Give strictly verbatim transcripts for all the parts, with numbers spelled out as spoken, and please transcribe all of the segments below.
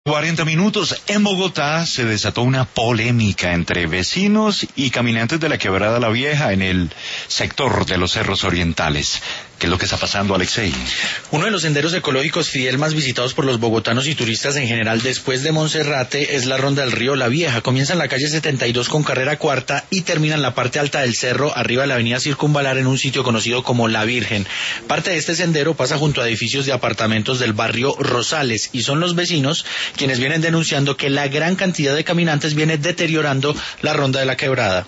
cuarenta minutos. En Bogotá se desató una polémica entre vecinos y caminantes de la Quebrada La Vieja en el sector de los Cerros Orientales. ¿Qué es lo que está pasando, Alexei? Uno de los senderos ecológicos Fidel más visitados por los bogotanos y turistas en general después de Monserrate es la Ronda del Río La Vieja. Comienza en la calle setenta y dos con carrera cuarta y termina en la parte alta del cerro, arriba de la avenida Circunvalar, en un sitio conocido como La Virgen. Parte de este sendero pasa junto a edificios de apartamentos del barrio Rosales y son los vecinos quienes vienen denunciando que la gran cantidad de caminantes viene deteriorando la Ronda de la Quebrada.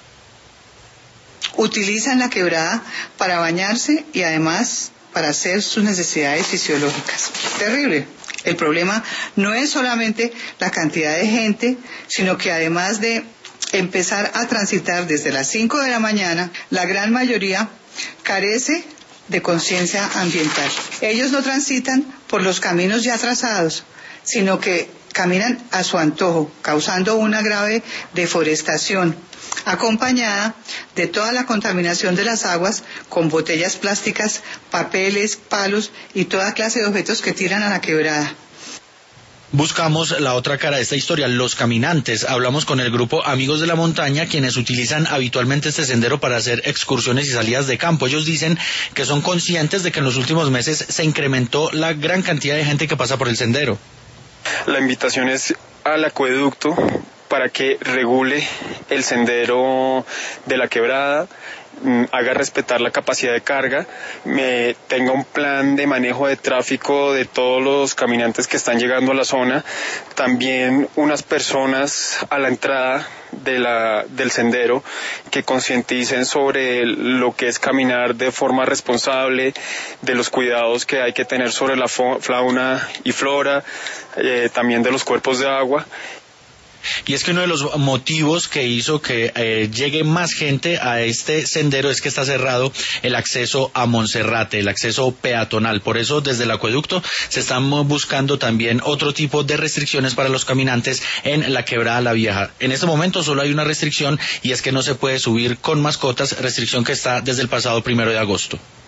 Utilizan la quebrada para bañarse y además para hacer sus necesidades fisiológicas. Terrible. El problema no es solamente la cantidad de gente, sino que además de empezar a transitar desde las cinco de la mañana, la gran mayoría carece de conciencia ambiental. Ellos no transitan por los caminos ya trazados, sino que caminan a su antojo, causando una grave deforestación, acompañada de toda la contaminación de las aguas con botellas plásticas, papeles, palos y toda clase de objetos que tiran a la quebrada. Buscamos la otra cara de esta historia, los caminantes. Hablamos con el grupo Amigos de la Montaña, quienes utilizan habitualmente este sendero para hacer excursiones y salidas de campo. Ellos dicen que son conscientes de que en los últimos meses se incrementó la gran cantidad de gente que pasa por el sendero. La invitación es al acueducto para que regule el sendero de la quebrada, haga respetar la capacidad de carga, me tenga un plan de manejo de tráfico de todos los caminantes que están llegando a la zona, también unas personas a la entrada de la, del sendero que concienticen sobre lo que es caminar de forma responsable, de los cuidados que hay que tener sobre la fauna y flora, eh, también de los cuerpos de agua. Y es que uno de los motivos que hizo que eh, llegue más gente a este sendero es que está cerrado el acceso a Monserrate, el acceso peatonal. Por eso desde el acueducto se están buscando también otro tipo de restricciones para los caminantes en la Quebrada La Vieja. En este momento solo hay una restricción y es que no se puede subir con mascotas, restricción que está desde el pasado primero de agosto.